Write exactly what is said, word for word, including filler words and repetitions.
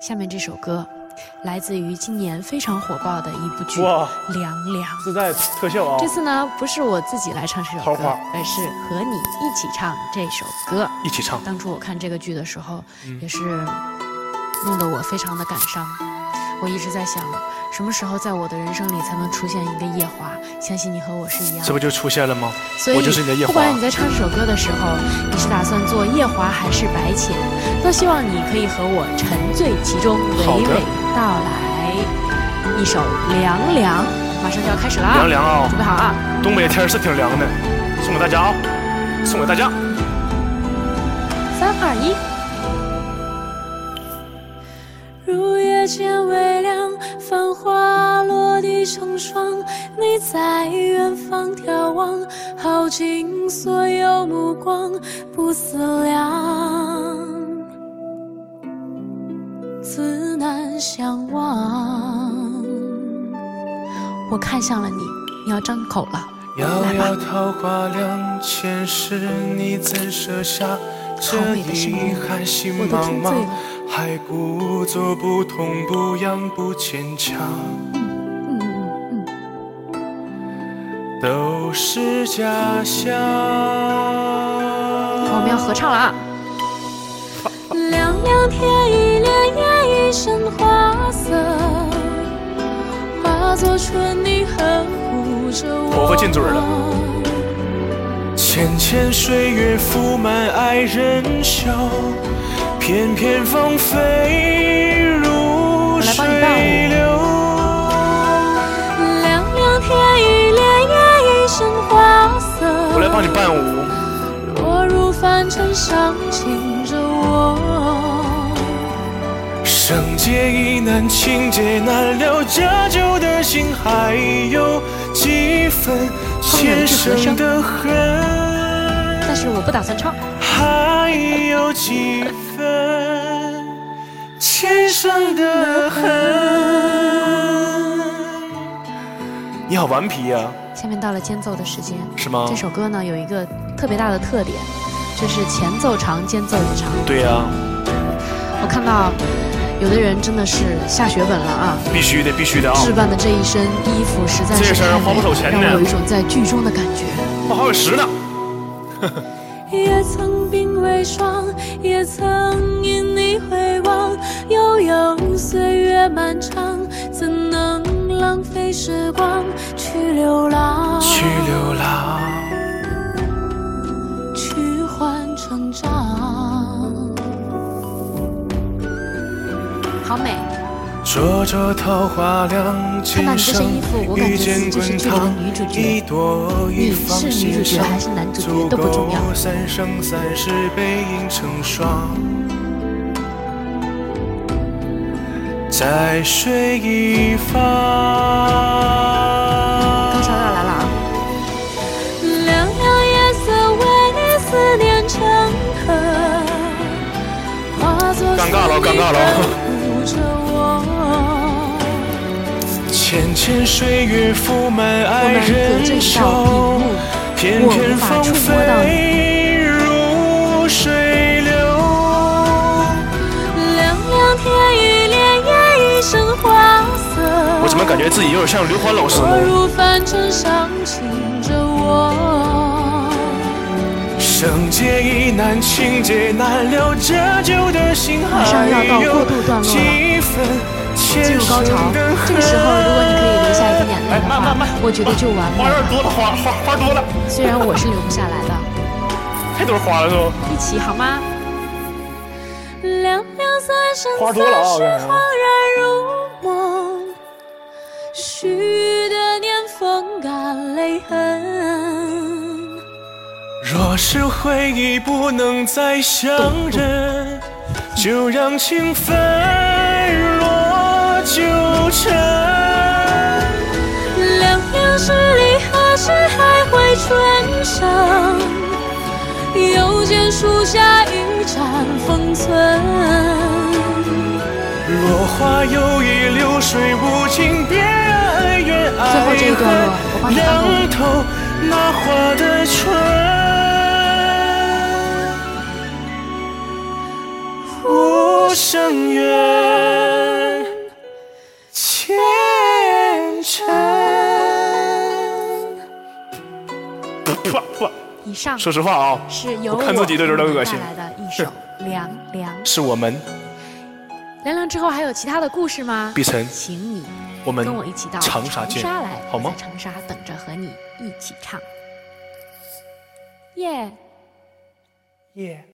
下面这首歌来自于今年非常火爆的一部剧哇 《凉凉》， 自带特效啊！ 这次呢，不是我自己来唱这首歌，而是和你一起唱这首歌。 一起唱。 当初我看这个剧的时候，嗯、也是弄得我非常的感伤。我一直在想，什么时候在我的人生里才能出现一个夜华？相信你和我是一样的。 这不就出现了吗？ 所以， 我就是你的夜华。 不管你在唱这首歌的时候，你是打算做夜华还是白浅，都希望你可以和我沉醉其中，娓娓道来。一首《凉凉》马上就要开始了啊！ 凉凉啊！ 准备好啊！ 东北天是挺凉的，送给大家啊！送给大家。 三二一。 入夜间微凉，繁花落地成霜。你在远方眺望，耗尽所有目光，不思量，自难相忘。 我看向了你，你要张口了。 遥遥桃花凉，前世你怎舍下这遗憾？心茫茫，还故作不痛不痒不坚强。 嗯嗯嗯， 都是假象。 我们要合唱了啊！ 凉凉天一帘夜，一身花色，化作春泥呵护着我。 头发进嘴了。浅浅水月浮满爱人袖，片片芳菲如水流。 凉凉天一帘夜，一身花色。 我来帮你伴舞。 落入凡尘，伤情着我。 生劫已难，情劫难了，折旧的心还有几分前生的恨。 但是我不打算唱。 还有几分前生的恨。你好顽皮呀、啊！ 下面到了间奏的时间， 是吗？ 这首歌呢有一个特别大的特点，就是前奏长，间奏也长。 对呀、啊， 我看到有的人真的是下血本了啊！ 必须的，必须的啊！ 置办的这一身衣服实在是太美，让我有一种在剧中的感觉。 我还有十呢。 也曾鬓微霜，也曾因你回望，悠悠岁月漫长，怎能浪费时光去流浪？ 去流浪， 去换成长。 好美。 灼灼桃花凉， 看到你这身衣服，我感觉自己就是剧里的女主角。你是女主角还是男主角都不重要。 三生三世背影成双，在水一方。 高潮要来了啊！ 凉凉夜色为你思念成河，化作尴尬了，尴尬了。浅浅水月浮满爱人袖，片片芳菲如水流。 凉凉天一帘夜，一身花色。 我怎么感觉自己有点像刘欢老师呢？ 落入凡尘，伤情着我。 生劫已难，情劫难了，折旧的心还有几分。 进入高潮，这个时候如果你可以流下一滴眼泪的话，我觉得就完美了。 花有点多了，花花花多了。 虽然我是流不下来的， 太多花了是吧？ 一起好吗？ 凉凉三生三世，恍然如梦，许的年风干泪痕。 若是回忆不能再相认，就让情分若纠缠。 凉凉十里，何时还会春生？又见树下一盏封存。 落花有意，流水无情，别爱怨爱恨，两头那花的春。无声远。 噗噗。 以上说实话啊、哦， 是由我看自己都有点恶心。 带来的一首《凉凉》， 是我们。 凉凉之后还有其他的故事吗？ 碧晨， 请你我们跟我一起到长沙见， 来， 好吗？ 在长沙等着和你一起唱。耶、 耶。